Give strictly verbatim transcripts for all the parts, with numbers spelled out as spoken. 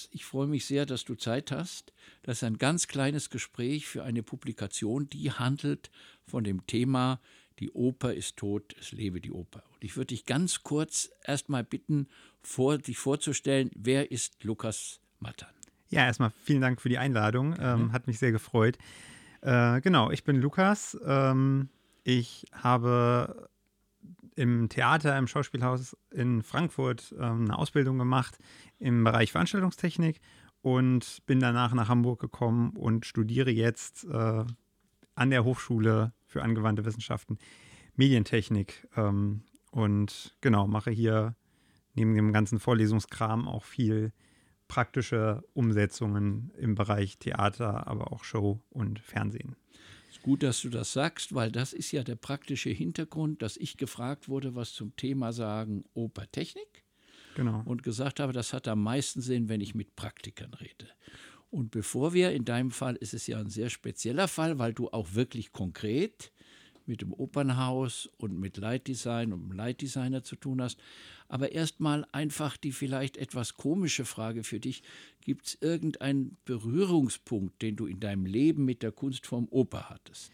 ich freue mich sehr, dass du Zeit hast. Das ist ein ganz kleines Gespräch für eine Publikation, die handelt von dem Thema Die Oper ist tot, es lebe die Oper. Und ich würde dich ganz kurz erstmal bitten, vor, dich vorzustellen, wer ist Lukas Mattern? Ja, erstmal vielen Dank für die Einladung, ähm, hat mich sehr gefreut. Äh, genau, ich bin Lukas. Ähm, ich habe im Theater, im Schauspielhaus in Frankfurt ähm, eine Ausbildung gemacht im Bereich Veranstaltungstechnik und bin danach nach Hamburg gekommen und studiere jetzt äh, an der Hochschule für angewandte Wissenschaften Medientechnik ähm, und genau, mache hier neben dem ganzen Vorlesungskram auch viel praktische Umsetzungen im Bereich Theater, aber auch Show und Fernsehen. Es ist gut, dass du das sagst, weil das ist ja der praktische Hintergrund, dass ich gefragt wurde, was zum Thema sagen Opertechnik. Genau. Und gesagt habe, das hat am meisten Sinn, wenn ich mit Praktikern rede. Und bevor wir, in deinem Fall ist es ja ein sehr spezieller Fall, weil du auch wirklich konkret mit dem Opernhaus und mit Leitdesign und einem Leitdesigner zu tun hast. Aber erstmal einfach die vielleicht etwas komische Frage für dich. Gibt es irgendeinen Berührungspunkt, den du in deinem Leben mit der Kunstform Oper hattest?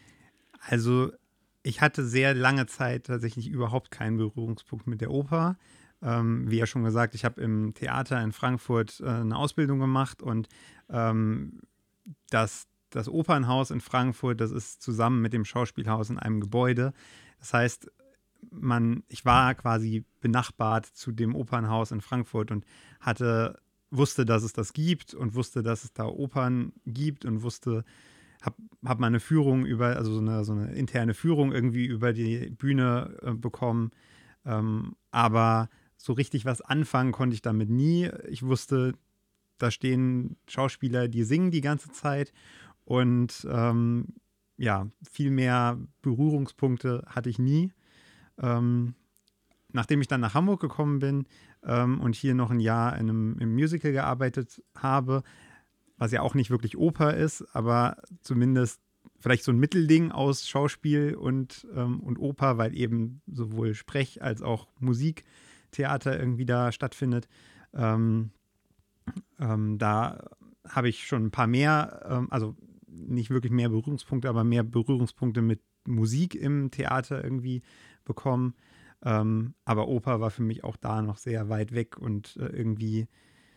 Also ich hatte sehr lange Zeit tatsächlich überhaupt keinen Berührungspunkt mit der Oper. Ähm, wie ja schon gesagt, ich habe im Theater in Frankfurt äh, eine Ausbildung gemacht und ähm, das Das Opernhaus in Frankfurt, das ist zusammen mit dem Schauspielhaus in einem Gebäude. Das heißt, man, ich war quasi benachbart zu dem Opernhaus in Frankfurt und hatte, wusste, dass es das gibt und wusste, dass es da Opern gibt und wusste, habe hab mal eine Führung über, also so eine, so eine interne Führung irgendwie über die Bühne äh, bekommen. Ähm, aber so richtig was anfangen konnte ich damit nie. Ich wusste, da stehen Schauspieler, die singen die ganze Zeit. Und ähm, ja, viel mehr Berührungspunkte hatte ich nie. Ähm, nachdem ich dann nach Hamburg gekommen bin ähm, und hier noch ein Jahr in einem, im Musical gearbeitet habe, was ja auch nicht wirklich Oper ist, aber zumindest vielleicht so ein Mittelding aus Schauspiel und, ähm, und Oper, weil eben sowohl Sprech- als auch Musiktheater irgendwie da stattfindet. Ähm, ähm, da habe ich schon ein paar mehr, ähm, also nicht wirklich mehr Berührungspunkte, aber mehr Berührungspunkte mit Musik im Theater irgendwie bekommen. Ähm, aber Oper war für mich auch da noch sehr weit weg und äh, irgendwie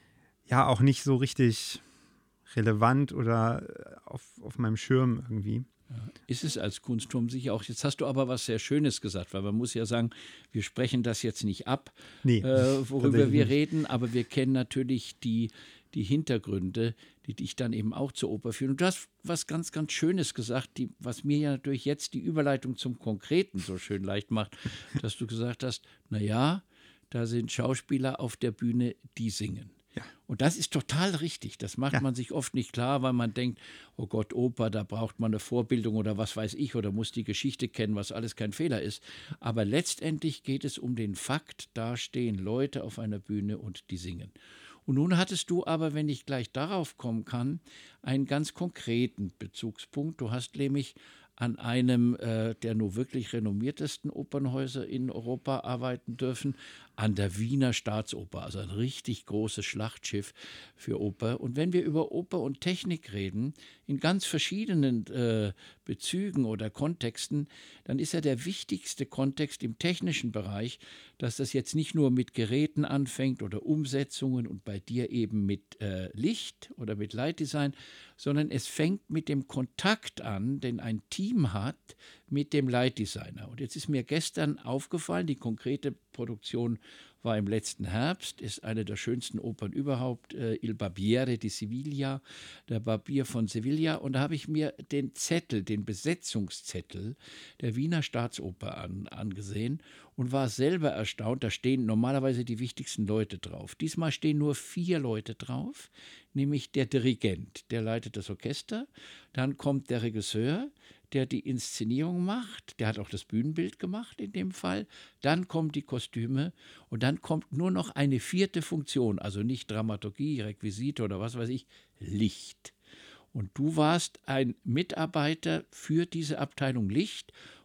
ja auch nicht so richtig relevant oder auf, auf meinem Schirm irgendwie. Ist es als Kunstform sicher auch. Jetzt hast du aber was sehr Schönes gesagt, weil man muss ja sagen, wir sprechen das jetzt nicht ab, Nee, äh, worüber wir nicht. reden, aber wir kennen natürlich die, die Hintergründe, die dich dann eben auch zur Oper führen. Und du hast was ganz, ganz Schönes gesagt, die, was mir ja natürlich jetzt die Überleitung zum Konkreten so schön leicht macht, dass du gesagt hast, naja, da sind Schauspieler auf der Bühne, die singen. Ja. Und das ist total richtig. Das macht Ja. man sich oft nicht klar, weil man denkt, oh Gott, Oper, da braucht man eine Vorbildung oder was weiß ich oder muss die Geschichte kennen, was alles kein Fehler ist. Aber letztendlich geht es um den Fakt, da stehen Leute auf einer Bühne und die singen. Und nun hattest du aber, wenn ich gleich darauf kommen kann, einen ganz konkreten Bezugspunkt. Du hast nämlich an einem äh, der nur wirklich renommiertesten Opernhäuser in Europa arbeiten dürfen, an der Wiener Staatsoper, also ein richtig großes Schlachtschiff für Oper. Und wenn wir über Oper und Technik reden, in ganz verschiedenen äh, Bezügen oder Kontexten, dann ist ja der wichtigste Kontext im technischen Bereich, dass das jetzt nicht nur mit Geräten anfängt oder Umsetzungen und bei dir eben mit äh, Licht oder mit Lightdesign, sondern es fängt mit dem Kontakt an, den ein Team hat mit dem Lightdesigner. Und jetzt ist mir gestern aufgefallen, die konkrete Produktion war im letzten Herbst, ist eine der schönsten Opern überhaupt, äh, Il Barbiere di Sevilla, der Barbier von Sevilla. Und da habe ich mir den Zettel, den Besetzungszettel der Wiener Staatsoper an, angesehen und war selber erstaunt. Da stehen normalerweise die wichtigsten Leute drauf. Diesmal stehen nur vier Leute drauf, nämlich der Dirigent, der leitet das Orchester. Dann kommt der Regisseur, der die Inszenierung macht, der hat auch das Bühnenbild gemacht in dem Fall, dann kommen die Kostüme und dann kommt nur noch eine vierte Funktion, also nicht Dramaturgie, Requisite oder was weiß ich, Licht. Und du warst ein Mitarbeiter für diese Abteilung Licht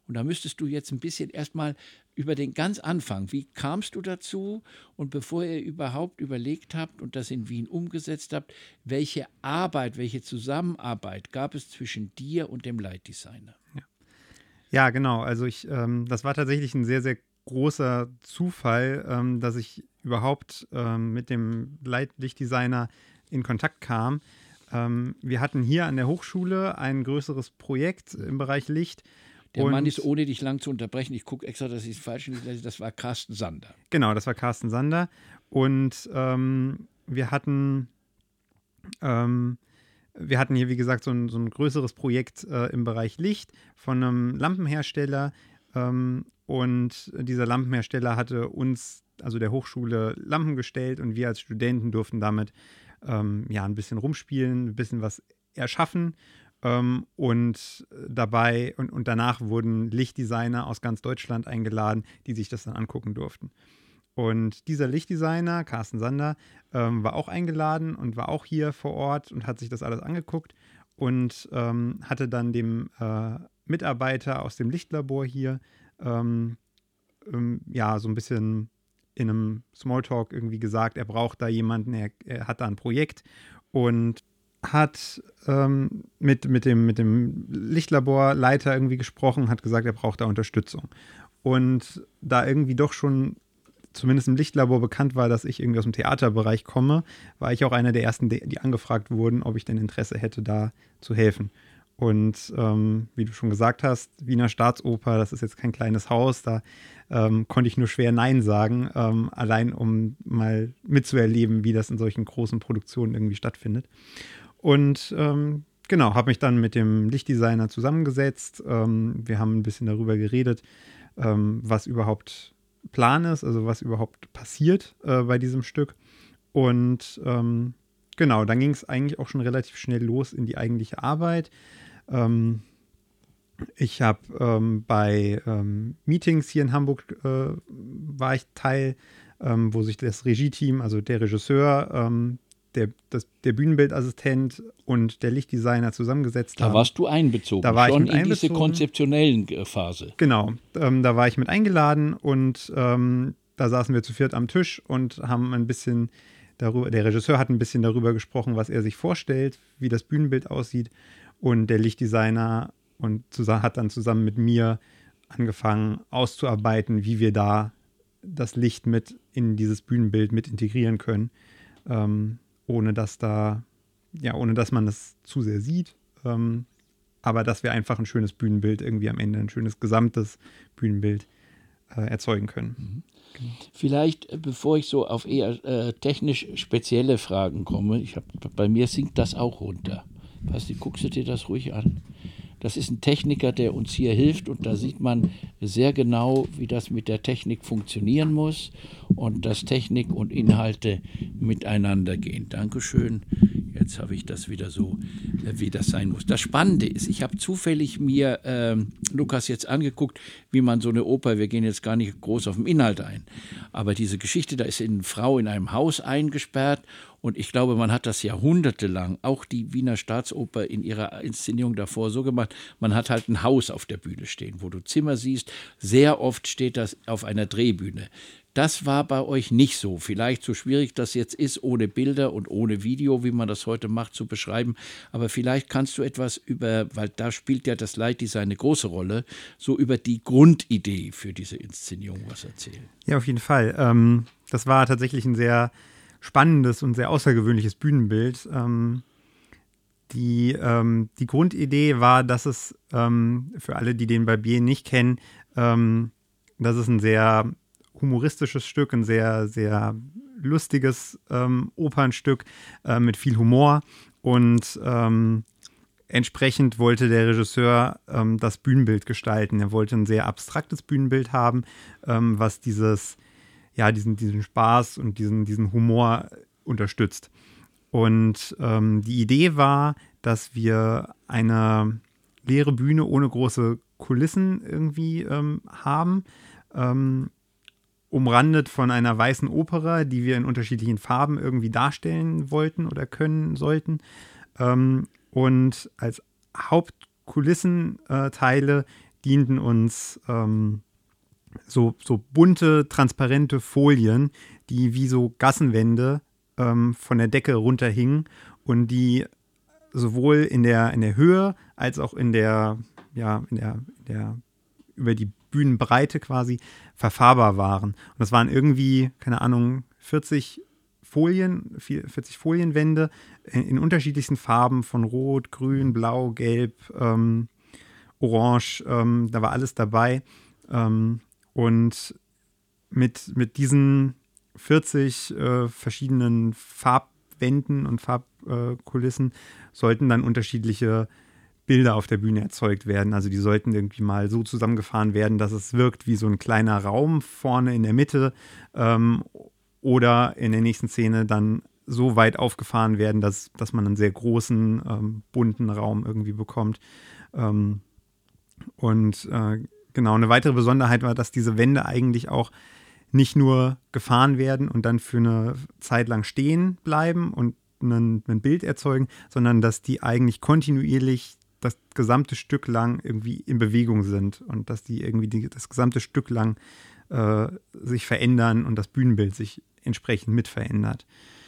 Und da müsstest du jetzt ein bisschen erstmal über den ganz Anfang, wie kamst du dazu? Und bevor ihr überhaupt überlegt habt und das in Wien umgesetzt habt, welche Arbeit, welche Zusammenarbeit gab es zwischen dir und dem Leitdesigner? Ja, ja genau. Also ich, ähm, das war tatsächlich ein sehr, sehr großer Zufall, ähm, dass ich überhaupt ähm, mit dem Leitlichtdesigner in Kontakt kam. Ähm, wir hatten hier an der Hochschule ein größeres Projekt im Bereich Licht. Der Mann ist, ohne dich lang zu unterbrechen, ich gucke extra, dass ich es falsch nicht lese, das war Carsten Sander. Genau, das war Carsten Sander. Und ähm, wir hatten ähm, wir hatten hier, wie gesagt, so ein, so ein größeres Projekt äh, im Bereich Licht von einem Lampenhersteller. Ähm, und dieser Lampenhersteller hatte uns, also der Hochschule, Lampen gestellt und wir als Studenten durften damit ähm, ja, ein bisschen rumspielen, ein bisschen was erschaffen. Ähm, und dabei und, und danach wurden Lichtdesigner aus ganz Deutschland eingeladen, die sich das dann angucken durften. Und dieser Lichtdesigner, Carsten Sander, ähm, war auch eingeladen und war auch hier vor Ort und hat sich das alles angeguckt und ähm, hatte dann dem äh, Mitarbeiter aus dem Lichtlabor hier ähm, ähm, ja so ein bisschen in einem Smalltalk irgendwie gesagt, er braucht da jemanden, er, er hat da ein Projekt und hat ähm, mit, mit, dem, mit dem Lichtlaborleiter irgendwie gesprochen, hat gesagt, er braucht da Unterstützung. Und da irgendwie doch schon zumindest im Lichtlabor bekannt war, dass ich irgendwie aus dem Theaterbereich komme, war ich auch einer der ersten, die angefragt wurden, ob ich denn Interesse hätte, da zu helfen. Und ähm, wie du schon gesagt hast, Wiener Staatsoper, das ist jetzt kein kleines Haus, da ähm, konnte ich nur schwer Nein sagen, ähm, allein um mal mitzuerleben, wie das in solchen großen Produktionen irgendwie stattfindet. Und ähm, genau, habe mich dann mit dem Lichtdesigner zusammengesetzt. Ähm, wir haben ein bisschen darüber geredet, ähm, was überhaupt Plan ist, also was überhaupt passiert äh, bei diesem Stück. Und ähm, genau, dann ging es eigentlich auch schon relativ schnell los in die eigentliche Arbeit. Ähm, ich habe ähm, bei ähm, Meetings hier in Hamburg äh, war ich Teil, ähm, wo sich das Regie-Team, also der Regisseur, ähm, der, das, der Bühnenbildassistent und der Lichtdesigner zusammengesetzt haben. Da warst du einbezogen, da war schon ich mit in einbezogen. diese konzeptionellen Phase. Genau, ähm, da war ich mit eingeladen und ähm, da saßen wir zu viert am Tisch und haben ein bisschen darüber, der Regisseur hat ein bisschen darüber gesprochen, was er sich vorstellt, wie das Bühnenbild aussieht, und der Lichtdesigner und hat dann zusammen mit mir angefangen auszuarbeiten, wie wir da das Licht mit in dieses Bühnenbild mit integrieren können, ähm, ohne dass da, ja, ohne dass man das zu sehr sieht, ähm, aber dass wir einfach ein schönes Bühnenbild irgendwie am Ende, ein schönes gesamtes Bühnenbild äh, erzeugen können. Mhm. Vielleicht, bevor ich so auf eher äh, technisch spezielle Fragen komme, ich hab, bei mir sinkt das auch runter. Weißt du, guckst du dir das ruhig an? Das ist ein Techniker, der uns hier hilft, und da sieht man sehr genau, wie das mit der Technik funktionieren muss und dass Technik und Inhalte miteinander gehen. Dankeschön. Jetzt habe ich das wieder so, wie das sein muss. Das Spannende ist, ich habe zufällig mir ähm, Lukas jetzt angeguckt, wie man so eine Oper, wir gehen jetzt gar nicht groß auf den Inhalt ein, aber diese Geschichte, da ist eine Frau in einem Haus eingesperrt. Und ich glaube, man hat das jahrhundertelang, auch die Wiener Staatsoper in ihrer Inszenierung davor so gemacht, man hat halt ein Haus auf der Bühne stehen, wo du Zimmer siehst. Sehr oft steht das auf einer Drehbühne. Das war bei euch nicht so. Vielleicht so schwierig das jetzt ist, ohne Bilder und ohne Video, wie man das heute macht, zu beschreiben. Aber vielleicht kannst du etwas über, weil da spielt ja das Leitdesign eine große Rolle, so über die Grundidee für diese Inszenierung was erzählen. Ja, auf jeden Fall. Ähm, das war tatsächlich ein sehr spannendes und sehr außergewöhnliches Bühnenbild. Ähm, die, ähm, die Grundidee war, dass es ähm, für alle, die den Barbier nicht kennen, ähm, dass es ein sehr humoristisches Stück, ein sehr, sehr lustiges ähm, Opernstück äh, mit viel Humor, und ähm, entsprechend wollte der Regisseur ähm, das Bühnenbild gestalten. Er wollte ein sehr abstraktes Bühnenbild haben, ähm, was dieses ja, diesen, diesen Spaß und diesen, diesen Humor unterstützt. Und ähm, die Idee war, dass wir eine leere Bühne ohne große Kulissen irgendwie ähm, haben, ähm, umrandet von einer weißen Opera, die wir in unterschiedlichen Farben irgendwie darstellen wollten oder können sollten. Ähm, und als Hauptkulissenteile dienten uns ähm, so, so bunte, transparente Folien, die wie so Gassenwände ähm, von der Decke runterhingen und die sowohl in der, in der Höhe als auch in der, ja, in der, in der über die Bühnenbreite quasi verfahrbar waren. Und das waren irgendwie, keine Ahnung, vierzig Folien, vierzig Folienwände in, in unterschiedlichsten Farben von Rot, Grün, Blau, Gelb, ähm, Orange, ähm, da war alles dabei. Ähm, und mit, mit diesen vierzig äh, verschiedenen Farbwänden und Farbkulissen äh, sollten dann unterschiedliche Bilder auf der Bühne erzeugt werden. Also die sollten irgendwie mal so zusammengefahren werden, dass es wirkt wie so ein kleiner Raum vorne in der Mitte ähm, oder in der nächsten Szene dann so weit aufgefahren werden, dass, dass man einen sehr großen, ähm, bunten Raum irgendwie bekommt. Ähm, und äh, genau, eine weitere Besonderheit war, dass diese Wände eigentlich auch nicht nur gefahren werden und dann für eine Zeit lang stehen bleiben und ein, ein Bild erzeugen, sondern dass die eigentlich kontinuierlich das gesamte Stück lang irgendwie in Bewegung sind und dass die irgendwie die, das gesamte Stück lang äh, sich verändern und das Bühnenbild sich entsprechend mit verändert.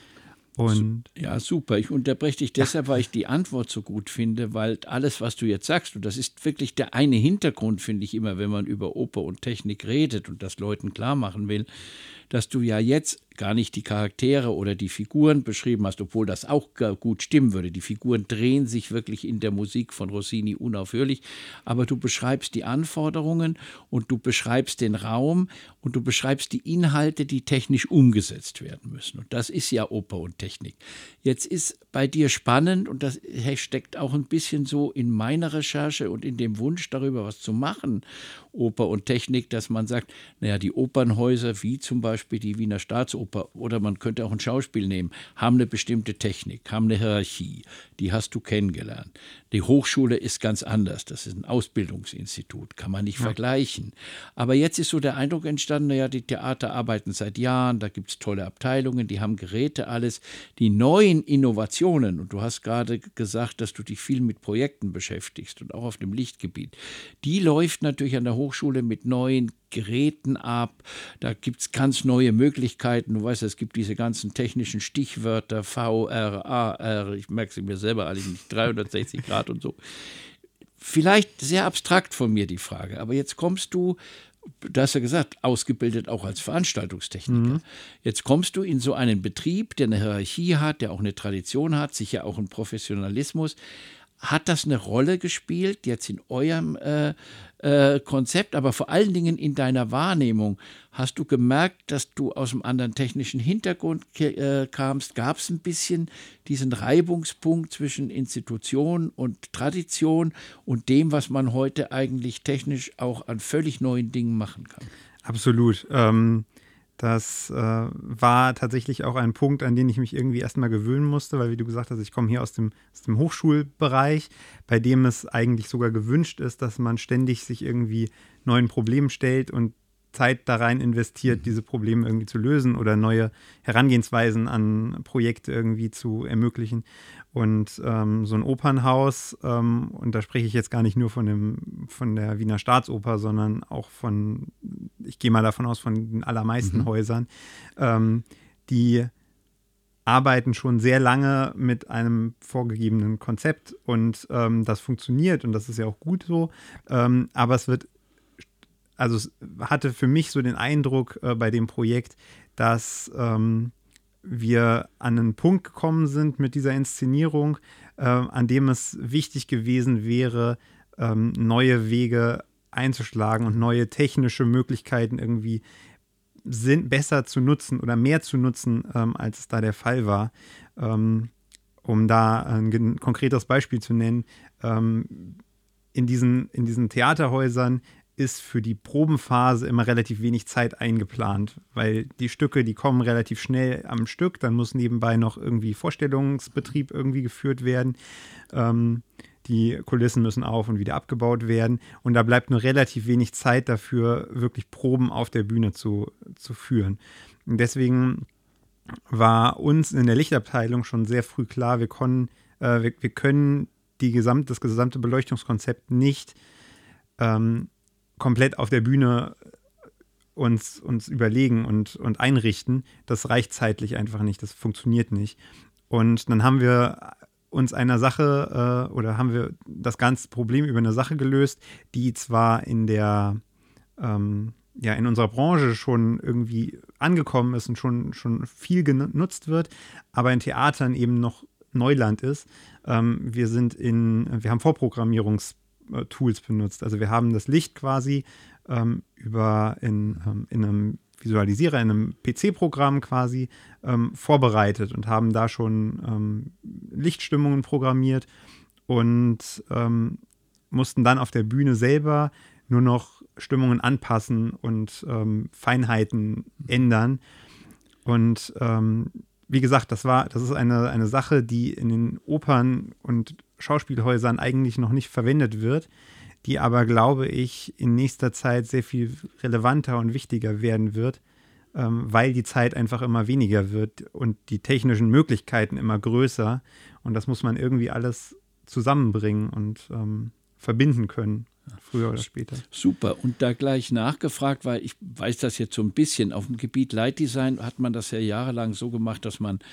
Und ja, super. Ich unterbreche dich deshalb, ja. weil ich die Antwort so gut finde, weil alles, was du jetzt sagst, und das ist wirklich der eine Hintergrund, finde ich immer, wenn man über Oper und Technik redet und das Leuten klar machen will, dass du ja jetzt gar nicht die Charaktere oder die Figuren beschrieben hast, obwohl das auch gut stimmen würde. Die Figuren drehen sich wirklich in der Musik von Rossini unaufhörlich, aber du beschreibst die Anforderungen und du beschreibst den Raum und du beschreibst die Inhalte, die technisch umgesetzt werden müssen. Und das ist ja Oper und Technik. Jetzt ist bei dir spannend, und das steckt auch ein bisschen so in meiner Recherche und in dem Wunsch darüber, was zu machen, Oper und Technik, dass man sagt, naja, die Opernhäuser, wie zum Beispiel die Wiener Staatsoper, oder man könnte auch ein Schauspiel nehmen, haben eine bestimmte Technik, haben eine Hierarchie, die hast du kennengelernt. Die Hochschule ist ganz anders, das ist ein Ausbildungsinstitut, kann man nicht ja. vergleichen. Aber jetzt ist so der Eindruck entstanden, naja, die Theater arbeiten seit Jahren, da gibt es tolle Abteilungen, die haben Geräte, alles. Die neuen Innovationen, und du hast gerade gesagt, dass du dich viel mit Projekten beschäftigst und auch auf dem Lichtgebiet, die läuft natürlich an der Hochschule mit neuen Geräten ab, da gibt es ganz neue Möglichkeiten, du weißt, es gibt diese ganzen technischen Stichwörter, V R, A R, ich merke sie mir selber alle nicht, dreihundertsechzig Grad und so. Vielleicht sehr abstrakt von mir die Frage, aber jetzt kommst du, du hast ja gesagt, ausgebildet auch als Veranstaltungstechniker. Mhm. Jetzt kommst du in so einen Betrieb, der eine Hierarchie hat, der auch eine Tradition hat, sicher auch einen Professionalismus. Hat das eine Rolle gespielt, jetzt in eurem äh, äh, Konzept, aber vor allen Dingen in deiner Wahrnehmung? Hast du gemerkt, dass du aus einem anderen technischen Hintergrund äh, kamst? Gab es ein bisschen diesen Reibungspunkt zwischen Institution und Tradition und dem, was man heute eigentlich technisch auch an völlig neuen Dingen machen kann? Absolut. Ähm Das äh, war tatsächlich auch ein Punkt, an den ich mich irgendwie erstmal gewöhnen musste, weil, wie du gesagt hast, ich komme hier aus dem, aus dem Hochschulbereich, bei dem es eigentlich sogar gewünscht ist, dass man ständig sich irgendwie neuen Problemen stellt und Zeit da rein investiert, diese Probleme irgendwie zu lösen oder neue Herangehensweisen an Projekte irgendwie zu ermöglichen. Und ähm, so ein Opernhaus, ähm, und da spreche ich jetzt gar nicht nur von, dem, von der Wiener Staatsoper, sondern auch von, ich gehe mal davon aus, von den allermeisten mhm. Häusern, ähm, die arbeiten schon sehr lange mit einem vorgegebenen Konzept und ähm, das funktioniert und das ist ja auch gut so, ähm, aber es wird Also es hatte für mich so den Eindruck äh, bei dem Projekt, dass ähm, wir an einen Punkt gekommen sind mit dieser Inszenierung, äh, an dem es wichtig gewesen wäre, ähm, neue Wege einzuschlagen und neue technische Möglichkeiten irgendwie sind, besser zu nutzen oder mehr zu nutzen, ähm, als es da der Fall war. Ähm, um da ein, ein konkretes Beispiel zu nennen, ähm, in diesen, in diesen Theaterhäusern ist für die Probenphase immer relativ wenig Zeit eingeplant, weil die Stücke, die kommen relativ schnell am Stück, dann muss nebenbei noch irgendwie Vorstellungsbetrieb irgendwie geführt werden. Ähm, die Kulissen müssen auf und wieder abgebaut werden und da bleibt nur relativ wenig Zeit dafür, wirklich Proben auf der Bühne zu, zu führen. Und deswegen war uns in der Lichtabteilung schon sehr früh klar, wir, können, äh, wir, wir können die gesamt, das gesamte Beleuchtungskonzept nicht ähm, komplett auf der Bühne uns, uns überlegen und, und einrichten. Das reicht zeitlich einfach nicht, das funktioniert nicht. Und dann haben wir uns einer Sache äh, oder haben wir das ganze Problem über eine Sache gelöst, die zwar in der ähm, ja in unserer Branche schon irgendwie angekommen ist und schon, schon viel genutzt wird, aber in Theatern eben noch Neuland ist. Ähm, wir sind in, wir haben Vorprogrammierungstools benutzt. Also wir haben das Licht quasi ähm, über in, ähm, in einem Visualisierer, in einem P C-Programm quasi ähm, vorbereitet und haben da schon ähm, Lichtstimmungen programmiert und ähm, mussten dann auf der Bühne selber nur noch Stimmungen anpassen und ähm, Feinheiten ändern. Und ähm, wie gesagt, das war, das ist eine, eine Sache, die in den Opern und Schauspielhäusern eigentlich noch nicht verwendet wird, die aber, glaube ich, in nächster Zeit sehr viel relevanter und wichtiger werden wird, ähm, weil die Zeit einfach immer weniger wird und die technischen Möglichkeiten immer größer. Und das muss man irgendwie alles zusammenbringen und ähm, verbinden können, früher oder später. Super. Und da gleich nachgefragt, weil ich weiß das jetzt so ein bisschen, auf dem Gebiet Lightdesign hat man das ja jahrelang so gemacht, dass man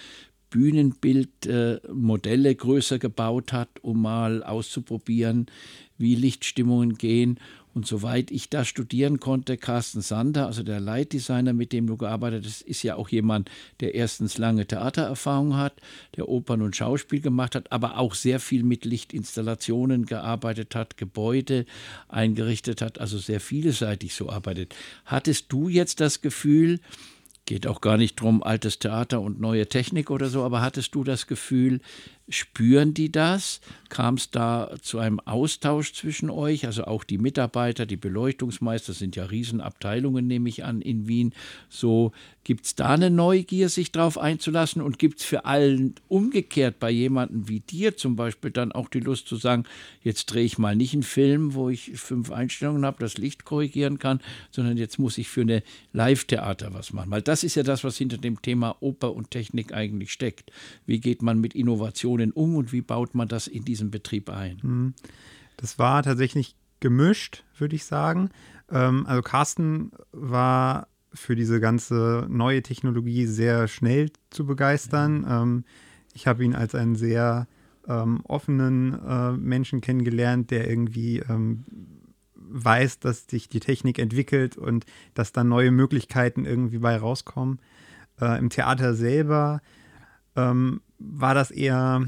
Bühnenbildmodelle äh, größer gebaut hat, um mal auszuprobieren, wie Lichtstimmungen gehen. Und soweit ich da studieren konnte, Carsten Sander, also der Lightdesigner, mit dem du gearbeitet hast, ist ja auch jemand, der erstens lange Theatererfahrung hat, der Opern und Schauspiel gemacht hat, aber auch sehr viel mit Lichtinstallationen gearbeitet hat, Gebäude eingerichtet hat, also sehr vielseitig so arbeitet. Hattest du jetzt das Gefühl, geht auch gar nicht drum, altes Theater und neue Technik oder so, aber hattest du das Gefühl, spüren die das? Kam es da zu einem Austausch zwischen euch? Also auch die Mitarbeiter, die Beleuchtungsmeister, sind ja Riesenabteilungen, nehme ich an, in Wien. So, gibt es da eine Neugier, sich drauf einzulassen? Und gibt es für allen umgekehrt bei jemandem wie dir zum Beispiel dann auch die Lust zu sagen, jetzt drehe ich mal nicht einen Film, wo ich fünf Einstellungen habe, das Licht korrigieren kann, sondern jetzt muss ich für eine Live-Theater was machen. Weil das ist ja das, was hinter dem Thema Oper und Technik eigentlich steckt. Wie geht man mit Innovationen um und wie baut man das in diesen Betrieb ein? Das war tatsächlich gemischt, würde ich sagen. Ähm, also Carsten war für diese ganze neue Technologie sehr schnell zu begeistern. Ja. Ähm, ich habe ihn als einen sehr ähm, offenen äh, Menschen kennengelernt, der irgendwie ähm, weiß, dass sich die Technik entwickelt und dass da neue Möglichkeiten irgendwie bei rauskommen. Äh, im Theater selber ähm, war das eher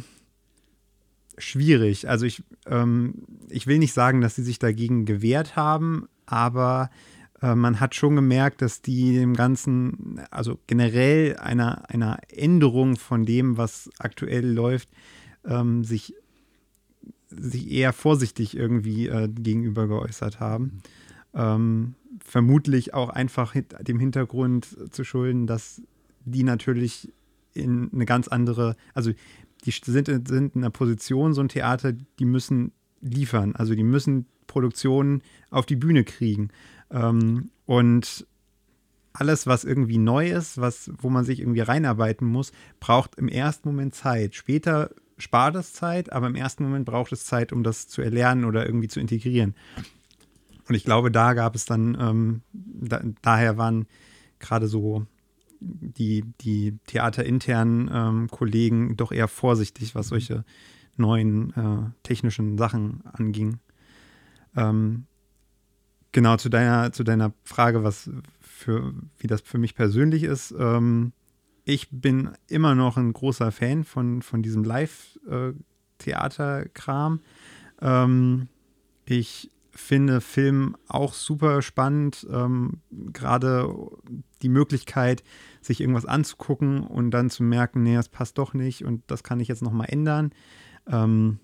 schwierig. Also ich, ähm, ich will nicht sagen, dass sie sich dagegen gewehrt haben, aber äh, man hat schon gemerkt, dass die dem Ganzen, also generell einer, einer Änderung von dem, was aktuell läuft, ähm, sich, sich eher vorsichtig irgendwie äh, gegenüber geäußert haben. Ähm, vermutlich auch einfach dem Hintergrund zu schulden, dass die natürlich in eine ganz andere, also die sind, sind in einer Position, so ein Theater, die müssen liefern. Also die müssen Produktionen auf die Bühne kriegen. Ähm, und alles, was irgendwie neu ist, was, wo man sich irgendwie reinarbeiten muss, braucht im ersten Moment Zeit. Später spart es Zeit, aber im ersten Moment braucht es Zeit, um das zu erlernen oder irgendwie zu integrieren. Und ich glaube, da gab es dann, ähm, da, daher waren gerade so die, die theaterinternen ähm, Kollegen doch eher vorsichtig, was solche neuen äh, technischen Sachen anging. Ähm, genau, zu deiner, zu deiner Frage, was für, wie das für mich persönlich ist. Ähm, ich bin immer noch ein großer Fan von, von diesem Live-Theater-Kram. Ähm, ich finde Film auch super spannend. Ähm, gerade die Möglichkeit, sich irgendwas anzugucken und dann zu merken, nee, das passt doch nicht und das kann ich jetzt nochmal ändern. Ähm,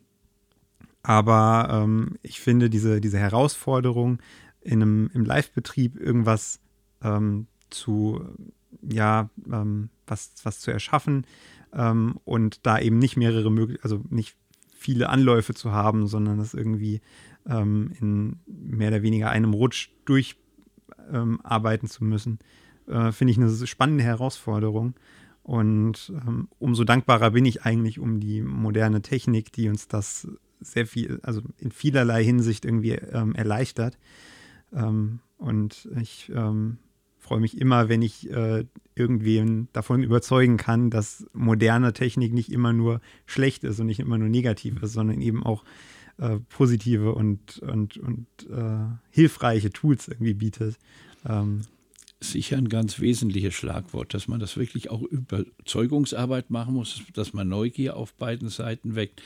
aber ähm, ich finde diese, diese Herausforderung, in einem, im Live-Betrieb irgendwas ähm, zu, ja, ähm, was, was zu erschaffen ähm, und da eben nicht mehrere möglich, also nicht viele Anläufe zu haben, sondern das irgendwie ähm, in mehr oder weniger einem Rutsch durcharbeiten ähm, zu müssen, äh, finde ich eine spannende Herausforderung. Und ähm, umso dankbarer bin ich eigentlich um die moderne Technik, die uns das sehr viel, also in vielerlei Hinsicht irgendwie ähm, erleichtert. Ähm, und ich ähm, freue mich immer, wenn ich äh, irgendwen davon überzeugen kann, dass moderne Technik nicht immer nur schlecht ist und nicht immer nur negativ ist, sondern eben auch äh, positive und, und, und äh, hilfreiche Tools irgendwie bietet. Ähm, Sicher ein ganz wesentliches Schlagwort, dass man das wirklich auch Überzeugungsarbeit machen muss, dass man Neugier auf beiden Seiten weckt.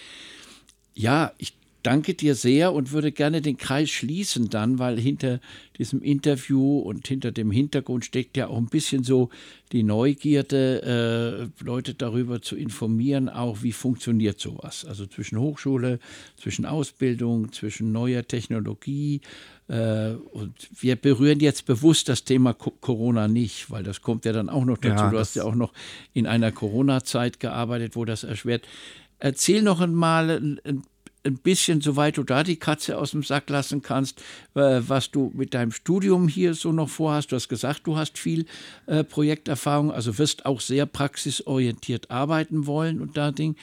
Ja, ich danke dir sehr und würde gerne den Kreis schließen dann, weil hinter diesem Interview und hinter dem Hintergrund steckt ja auch ein bisschen so die Neugierde, äh, Leute darüber zu informieren, auch wie funktioniert sowas. Also zwischen Hochschule, zwischen Ausbildung, zwischen neuer Technologie. Äh, und wir berühren jetzt bewusst das Thema Co- Corona nicht, weil das kommt ja dann auch noch dazu. Ja, du hast ja auch noch in einer Corona-Zeit gearbeitet, wo das erschwert. Erzähl noch einmal ein, ein ein bisschen, soweit du da die Katze aus dem Sack lassen kannst, äh, was du mit deinem Studium hier so noch vorhast. Du hast gesagt, du hast viel äh, Projekterfahrung, also wirst auch sehr praxisorientiert arbeiten wollen und da Ding.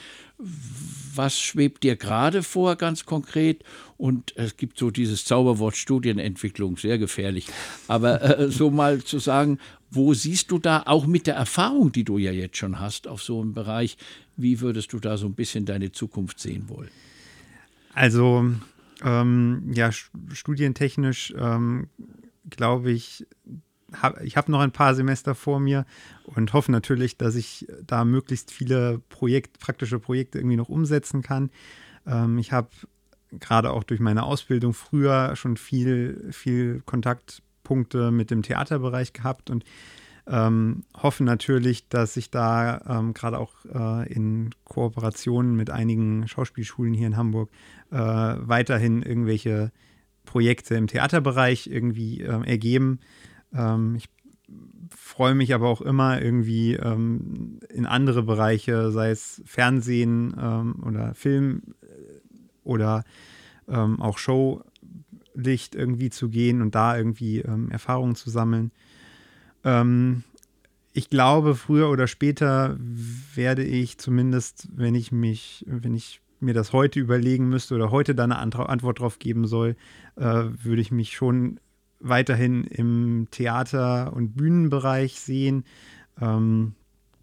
Was schwebt dir gerade vor, ganz konkret? Und es gibt so dieses Zauberwort Studienentwicklung, sehr gefährlich. Aber äh, so mal zu sagen, wo siehst du da auch mit der Erfahrung, die du ja jetzt schon hast, auf so einem Bereich, wie würdest du da so ein bisschen deine Zukunft sehen wollen? Also, ähm, ja, studientechnisch ähm, glaube ich, hab, ich habe noch ein paar Semester vor mir und hoffe natürlich, dass ich da möglichst viele Projekt, praktische Projekte irgendwie noch umsetzen kann. Ähm, ich habe gerade auch durch meine Ausbildung früher schon viel, viel Kontaktpunkte mit dem Theaterbereich gehabt und Ähm, hoffe natürlich, dass ich da ähm, gerade auch äh, in Kooperationen mit einigen Schauspielschulen hier in Hamburg äh, weiterhin irgendwelche Projekte im Theaterbereich irgendwie äh, ergeben. Ähm, ich freue mich aber auch immer irgendwie ähm, in andere Bereiche, sei es Fernsehen ähm, oder Film oder ähm, auch Showlicht irgendwie zu gehen und da irgendwie ähm, Erfahrungen zu sammeln. Ähm, ich glaube, früher oder später werde ich zumindest, wenn ich mich, wenn ich mir das heute überlegen müsste oder heute da eine Antwort drauf geben soll, äh, würde ich mich schon weiterhin im Theater- und Bühnenbereich sehen. Ähm,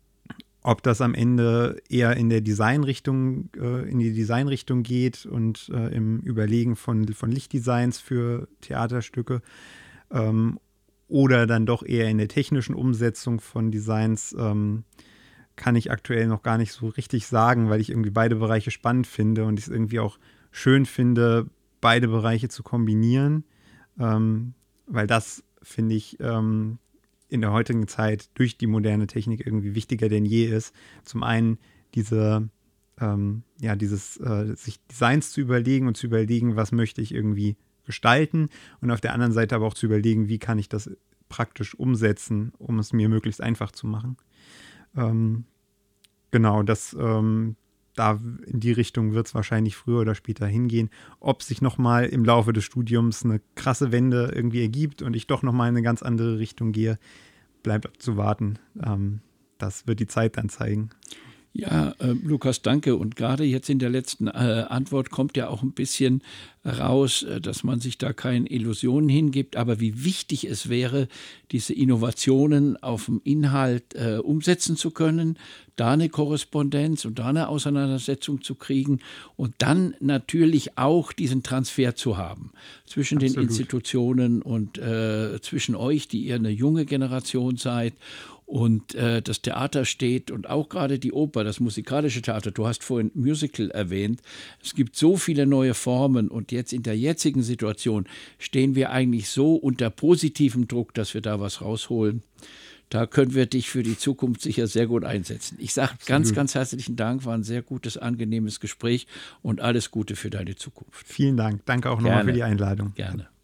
ob das am Ende eher in der Designrichtung, äh, in die Designrichtung geht und äh, im Überlegen von, von Lichtdesigns für Theaterstücke, ähm, oder dann doch eher in der technischen Umsetzung von Designs, ähm, kann ich aktuell noch gar nicht so richtig sagen, weil ich irgendwie beide Bereiche spannend finde und ich es irgendwie auch schön finde, beide Bereiche zu kombinieren, ähm, weil das, finde ich, ähm, in der heutigen Zeit durch die moderne Technik irgendwie wichtiger denn je ist. Zum einen diese, ähm, ja, dieses äh, sich Designs zu überlegen und zu überlegen, was möchte ich irgendwie gestalten und auf der anderen Seite aber auch zu überlegen, wie kann ich das praktisch umsetzen, um es mir möglichst einfach zu machen. Ähm, genau, das ähm, da in die Richtung wird es wahrscheinlich früher oder später hingehen. Ob sich nochmal im Laufe des Studiums eine krasse Wende irgendwie ergibt und ich doch nochmal in eine ganz andere Richtung gehe, bleibt abzuwarten. Ähm, das wird die Zeit dann zeigen. Ja, äh, Lukas, danke. Und gerade jetzt in der letzten äh, Antwort kommt ja auch ein bisschen raus, äh, dass man sich da keine Illusionen hingibt, aber wie wichtig es wäre, diese Innovationen auf dem Inhalt äh, umsetzen zu können, da eine Korrespondenz und da eine Auseinandersetzung zu kriegen und dann natürlich auch diesen Transfer zu haben zwischen Absolut. den Institutionen und äh, zwischen euch, die ihr eine junge Generation seid, und äh, das Theater steht und auch gerade die Oper, das musikalische Theater, du hast vorhin Musical erwähnt, es gibt so viele neue Formen und jetzt in der jetzigen Situation stehen wir eigentlich so unter positivem Druck, dass wir da was rausholen. Da können wir dich für die Zukunft sicher sehr gut einsetzen. Ich sage ganz, ganz herzlichen Dank, war ein sehr gutes, angenehmes Gespräch und alles Gute für deine Zukunft. Vielen Dank. Danke auch nochmal für die Einladung. Gerne.